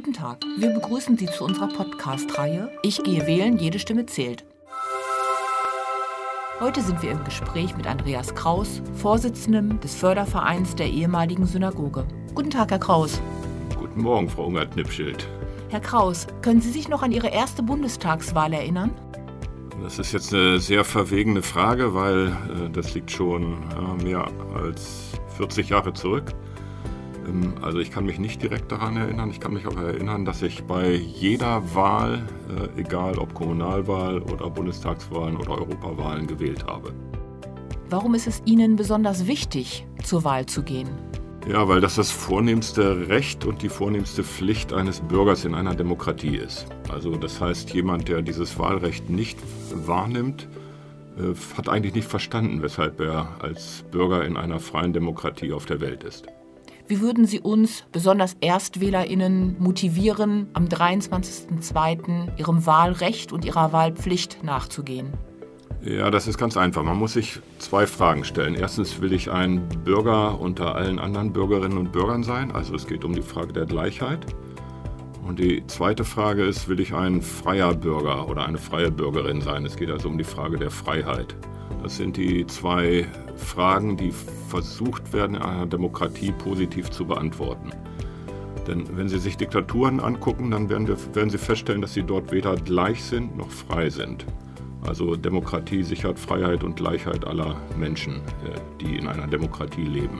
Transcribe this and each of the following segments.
Guten Tag, wir begrüßen Sie zu unserer Podcast-Reihe Ich gehe wählen, jede Stimme zählt. Heute sind wir im Gespräch mit Andreas Kraus, Vorsitzendem des Fördervereins der ehemaligen Synagoge. Guten Tag, Herr Kraus. Guten Morgen, Frau Ungert-Nippschild. Herr Kraus, können Sie sich noch an Ihre erste Bundestagswahl erinnern? Das ist jetzt eine sehr verwegene Frage, weil das liegt schon mehr als 40 Jahre zurück. Also ich kann mich nicht direkt daran erinnern. Ich kann mich aber erinnern, dass ich bei jeder Wahl, egal ob Kommunalwahl oder Bundestagswahlen oder Europawahlen, gewählt habe. Warum ist es Ihnen besonders wichtig, zur Wahl zu gehen? Ja, weil das vornehmste Recht und die vornehmste Pflicht eines Bürgers in einer Demokratie ist. Also das heißt, jemand, der dieses Wahlrecht nicht wahrnimmt, hat eigentlich nicht verstanden, weshalb er als Bürger in einer freien Demokratie auf der Welt ist. Wie würden Sie uns, besonders ErstwählerInnen, motivieren, am 23.02. Ihrem Wahlrecht und Ihrer Wahlpflicht nachzugehen? Ja, das ist ganz einfach. Man muss sich zwei Fragen stellen. Erstens, will ich ein Bürger unter allen anderen Bürgerinnen und Bürgern sein? Also es geht um die Frage der Gleichheit. Und die zweite Frage ist, will ich ein freier Bürger oder eine freie Bürgerin sein? Es geht also um die Frage der Freiheit. Das sind die zwei Fragen, die versucht werden, in einer Demokratie positiv zu beantworten. Denn wenn Sie sich Diktaturen angucken, dann werden Sie feststellen, dass sie dort weder gleich sind noch frei sind. Also Demokratie sichert Freiheit und Gleichheit aller Menschen, die in einer Demokratie leben.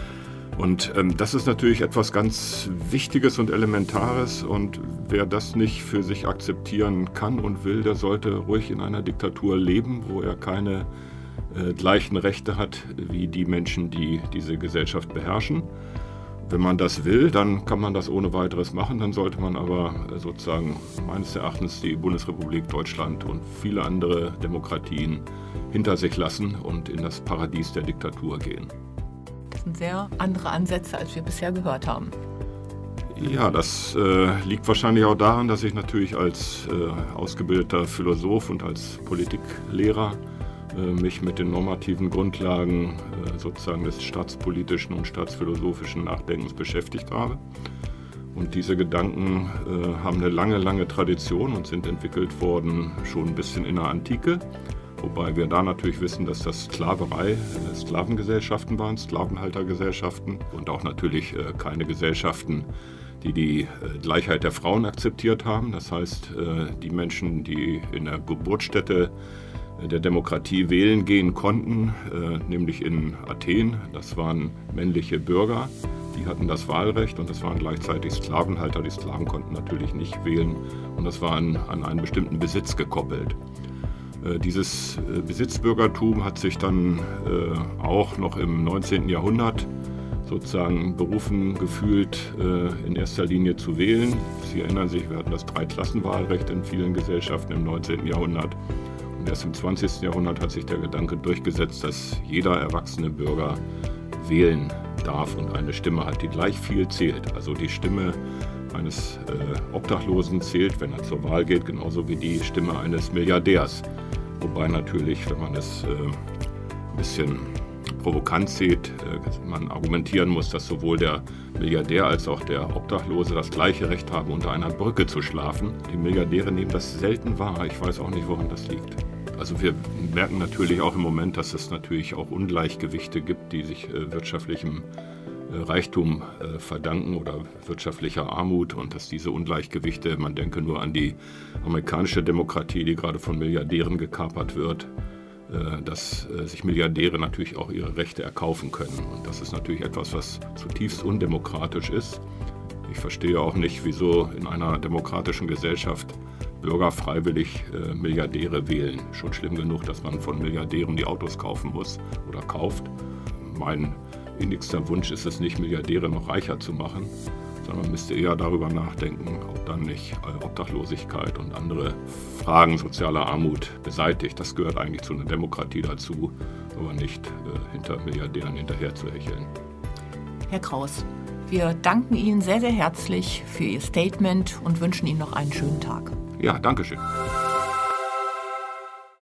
Und das ist natürlich etwas ganz Wichtiges und Elementares. Und wer das nicht für sich akzeptieren kann und will, der sollte ruhig in einer Diktatur leben, wo er keine gleichen Rechte hat wie die Menschen, die diese Gesellschaft beherrschen. Wenn man das will, dann kann man das ohne weiteres machen. Dann sollte man aber sozusagen meines Erachtens die Bundesrepublik Deutschland und viele andere Demokratien hinter sich lassen und in das Paradies der Diktatur gehen. Das sind sehr andere Ansätze, als wir bisher gehört haben. Ja, das liegt wahrscheinlich auch daran, dass ich natürlich als ausgebildeter Philosoph und als Politiklehrer mich mit den normativen Grundlagen sozusagen des staatspolitischen und staatsphilosophischen Nachdenkens beschäftigt habe. Und diese Gedanken haben eine lange, lange Tradition und sind entwickelt worden schon ein bisschen in der Antike. Wobei wir da natürlich wissen, dass das Sklavengesellschaften waren, Sklavenhaltergesellschaften und auch natürlich keine Gesellschaften, die die Gleichheit der Frauen akzeptiert haben. Das heißt, die Menschen, die in der Geburtsstätte der Demokratie wählen gehen konnten, nämlich in Athen. Das waren männliche Bürger, die hatten das Wahlrecht und das waren gleichzeitig Sklavenhalter. Die Sklaven konnten natürlich nicht wählen und das war an einen bestimmten Besitz gekoppelt. Dieses Besitzbürgertum hat sich dann auch noch im 19. Jahrhundert sozusagen berufen gefühlt, in erster Linie zu wählen. Sie erinnern sich, wir hatten das Dreiklassenwahlrecht in vielen Gesellschaften im 19. Jahrhundert. Und erst im 20. Jahrhundert hat sich der Gedanke durchgesetzt, dass jeder erwachsene Bürger wählen darf und eine Stimme hat, die gleich viel zählt. Also die Stimme eines Obdachlosen zählt, wenn er zur Wahl geht, genauso wie die Stimme eines Milliardärs. Wobei natürlich, wenn man es ein bisschen provokant sieht, man argumentieren muss, dass sowohl der Milliardär als auch der Obdachlose das gleiche Recht haben, unter einer Brücke zu schlafen. Die Milliardäre nehmen das selten wahr. Ich weiß auch nicht, woran das liegt. Also wir merken natürlich auch im Moment, dass es natürlich auch Ungleichgewichte gibt, die sich wirtschaftlichem Reichtum verdanken oder wirtschaftlicher Armut und dass diese Ungleichgewichte, man denke nur an die amerikanische Demokratie, die gerade von Milliardären gekapert wird, dass sich Milliardäre natürlich auch ihre Rechte erkaufen können. Und das ist natürlich etwas, was zutiefst undemokratisch ist. Ich verstehe auch nicht, wieso in einer demokratischen Gesellschaft Bürger freiwillig Milliardäre wählen. Schon schlimm genug, dass man von Milliardären die Autos kaufen muss oder kauft. Mein innigster Wunsch ist es nicht, Milliardäre noch reicher zu machen, sondern man müsste eher darüber nachdenken, ob dann nicht Obdachlosigkeit und andere Fragen sozialer Armut beseitigt. Das gehört eigentlich zu einer Demokratie dazu, aber nicht hinter Milliardären hinterher zu hecheln. Herr Kraus, wir danken Ihnen sehr, sehr herzlich für Ihr Statement und wünschen Ihnen noch einen schönen Tag. Ja, danke schön.